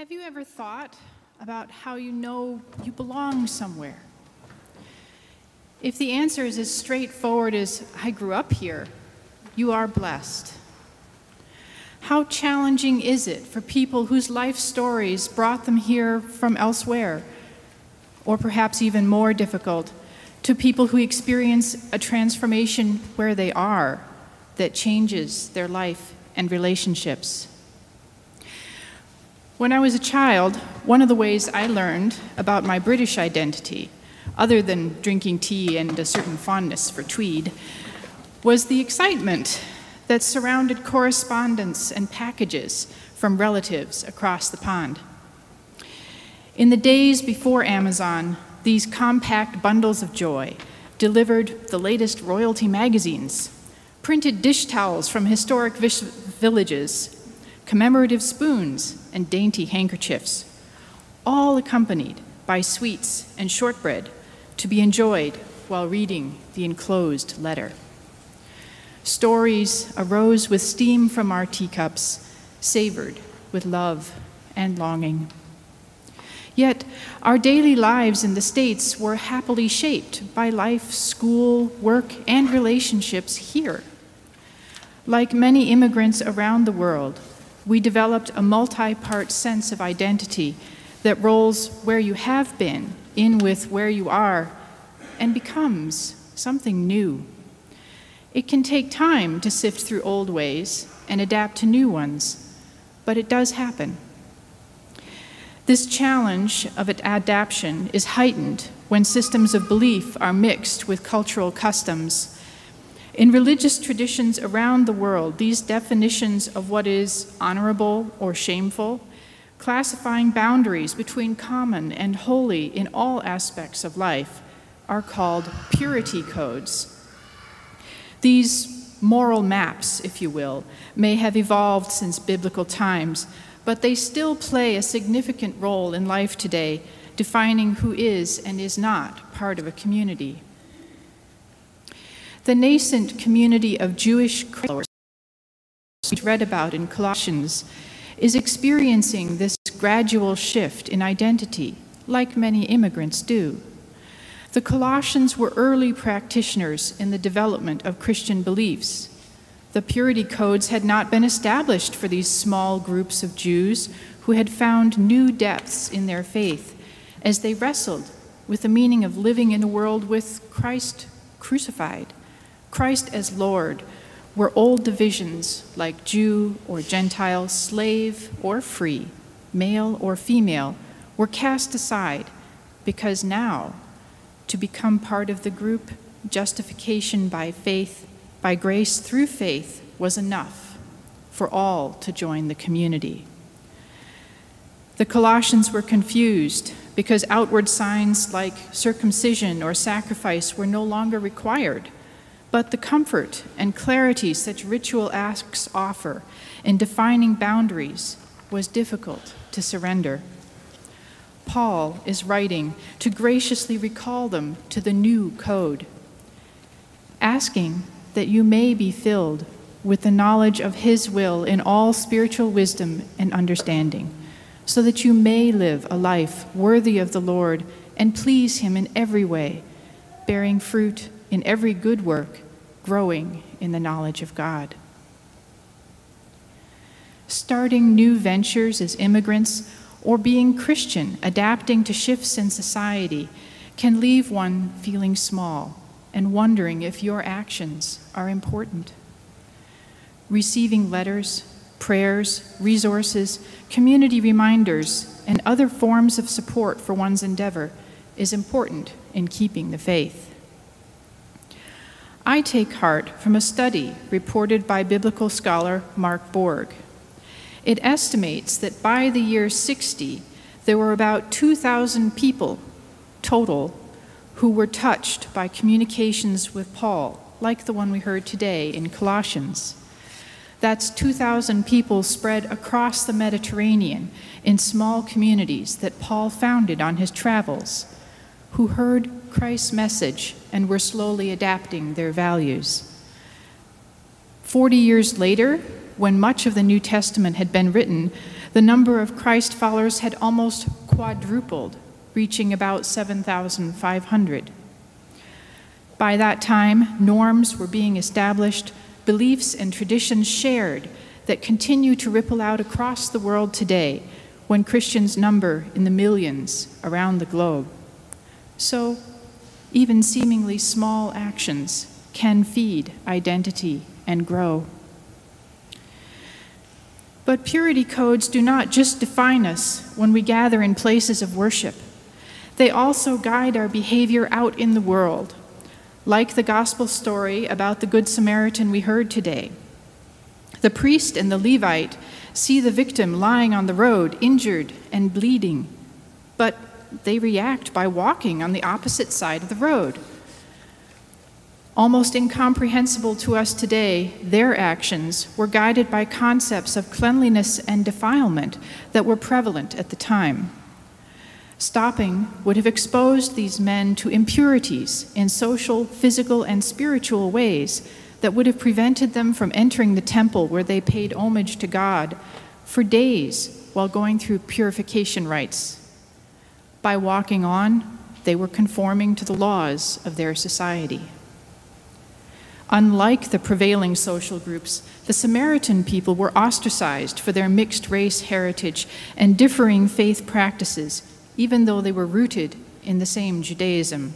Have you ever thought about how you know you belong somewhere? If the answer is as straightforward as, I grew up here, you are blessed. How challenging is it for people whose life stories brought them here from elsewhere? Or perhaps even more difficult, to people who experience a transformation where they are that changes their life and relationships. When I was a child, one of the ways I learned about my British identity, other than drinking tea and a certain fondness for tweed, was the excitement that surrounded correspondence and packages from relatives across the pond. In the days before Amazon, these compact bundles of joy delivered the latest royalty magazines, printed dish towels from historic villages, commemorative spoons, and dainty handkerchiefs, all accompanied by sweets and shortbread to be enjoyed while reading the enclosed letter. Stories arose with steam from our teacups, savored with love and longing. Yet, our daily lives in the States were happily shaped by life, school, work, and relationships here. Like many immigrants around the world, we developed a multi-part sense of identity that rolls where you have been in with where you are and becomes something new. It can take time to sift through old ways and adapt to new ones, but it does happen. This challenge of adaptation is heightened when systems of belief are mixed with cultural customs. In religious traditions around the world, these definitions of what is honorable or shameful, classifying boundaries between common and holy in all aspects of life, are called purity codes. These moral maps, if you will, may have evolved since biblical times, but they still play a significant role in life today, defining who is and is not part of a community. The nascent community of Jewish followers we read about in Colossians is experiencing this gradual shift in identity, like many immigrants do. The Colossians were early practitioners in the development of Christian beliefs. The purity codes had not been established for these small groups of Jews who had found new depths in their faith as they wrestled with the meaning of living in a world with Christ crucified, Christ as Lord, where old divisions like Jew or Gentile, slave or free, male or female, were cast aside because now, to become part of the group, justification by faith, by grace through faith, was enough for all to join the community. The Colossians were confused because outward signs like circumcision or sacrifice were no longer required, but the comfort and clarity such ritual acts offer in defining boundaries was difficult to surrender. Paul is writing to graciously recall them to the new code, asking that you may be filled with the knowledge of his will in all spiritual wisdom and understanding, so that you may live a life worthy of the Lord and please him in every way, bearing fruit in every good work, growing in the knowledge of God. Starting new ventures as immigrants or being Christian, adapting to shifts in society, can leave one feeling small and wondering if your actions are important. Receiving letters, prayers, resources, community reminders, and other forms of support for one's endeavor is important in keeping the faith. I take heart from a study reported by biblical scholar Mark Borg. It estimates that by the year 60, there were about 2,000 people total who were touched by communications with Paul, like the one we heard today in Colossians. That's 2,000 people spread across the Mediterranean in small communities that Paul founded on his travels, who heard Christ's message and were slowly adapting their values. 40 years later, when much of the New Testament had been written, the number of Christ followers had almost quadrupled, reaching about 7,500. By that time, norms were being established, beliefs and traditions shared that continue to ripple out across the world today when Christians number in the millions around the globe. So, even seemingly small actions can feed identity and grow. But purity codes do not just define us when we gather in places of worship. They also guide our behavior out in the world, like the gospel story about the Good Samaritan we heard today. The priest and the Levite see the victim lying on the road, injured and bleeding, but they react by walking on the opposite side of the road. Almost incomprehensible to us today, their actions were guided by concepts of cleanliness and defilement that were prevalent at the time. Stopping would have exposed these men to impurities in social, physical, and spiritual ways that would have prevented them from entering the temple where they paid homage to God for days while going through purification rites. By walking on, they were conforming to the laws of their society. Unlike the prevailing social groups, the Samaritan people were ostracized for their mixed race heritage and differing faith practices, even though they were rooted in the same Judaism.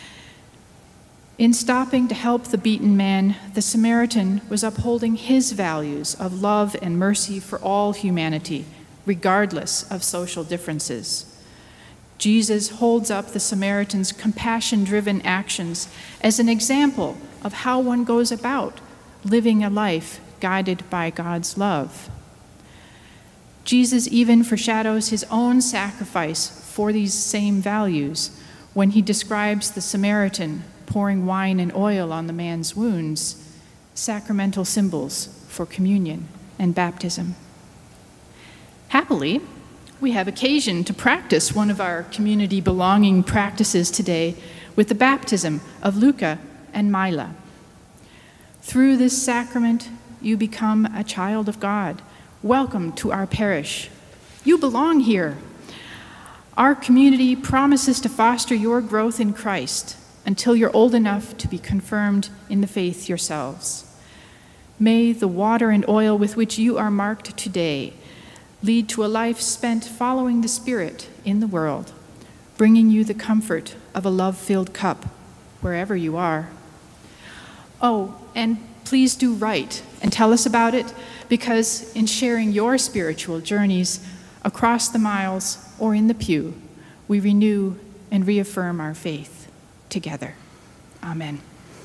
In stopping to help the beaten man, the Samaritan was upholding his values of love and mercy for all humanity, regardless of social differences. Jesus holds up the Samaritan's compassion-driven actions as an example of how one goes about living a life guided by God's love. Jesus even foreshadows his own sacrifice for these same values when he describes the Samaritan pouring wine and oil on the man's wounds, sacramental symbols for communion and baptism. Happily, we have occasion to practice one of our community belonging practices today with the baptism of Luca and Mila. Through this sacrament, you become a child of God. Welcome to our parish. You belong here. Our community promises to foster your growth in Christ until you're old enough to be confirmed in the faith yourselves. May the water and oil with which you are marked today lead to a life spent following the Spirit in the world, bringing you the comfort of a love-filled cup wherever you are. Oh, and please do write and tell us about it, because in sharing your spiritual journeys across the miles or in the pew, we renew and reaffirm our faith together. Amen.